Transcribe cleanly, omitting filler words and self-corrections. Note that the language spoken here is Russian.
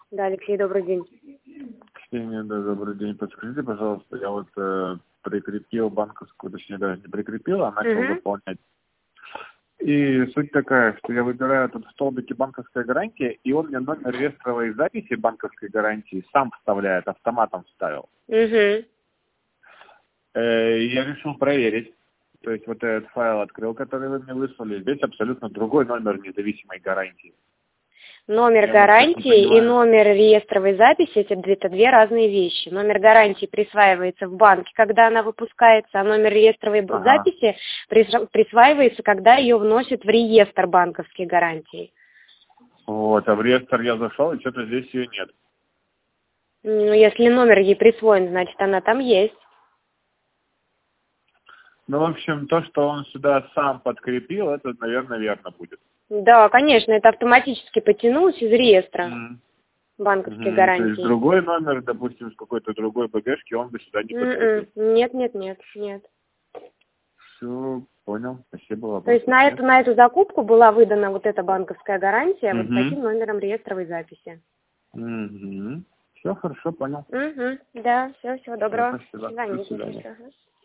Да, Алексей, добрый день. Ксения, да, добрый день. Подскажите, пожалуйста, я вот прикрепил банковскую, точнее, даже не прикрепил, а начал заполнять. И суть такая, что я выбираю тут в столбике банковская гарантия, и он мне номер реестровой записи банковской гарантии сам вставляет, автоматом вставил. Я решил проверить. То есть вот этот файл открыл, который вы мне выслали. Здесь абсолютно другой номер независимой гарантии. Номер гарантии и номер реестровой записи – это две разные вещи. Номер гарантии присваивается в банке, когда она выпускается, а номер реестровой записи присваивается, когда ее вносят в реестр банковских гарантий. Вот, а в реестр я зашел, и что-то здесь ее нет. Ну, если номер ей присвоен, значит, она там есть. Ну, в общем, то, что он сюда сам подкрепил, это, наверное, верно будет. Да, конечно, это автоматически потянулось из реестра банковских гарантий. То есть другой номер, допустим, с какой-то другой БГшки, он бы сюда не подкрепил. Нет. Все, понял, спасибо. То есть на эту закупку была выдана вот эта банковская гарантия вот с таким номером реестровой записи. Все, хорошо, понял. Да, всего доброго. Спасибо. Звоните.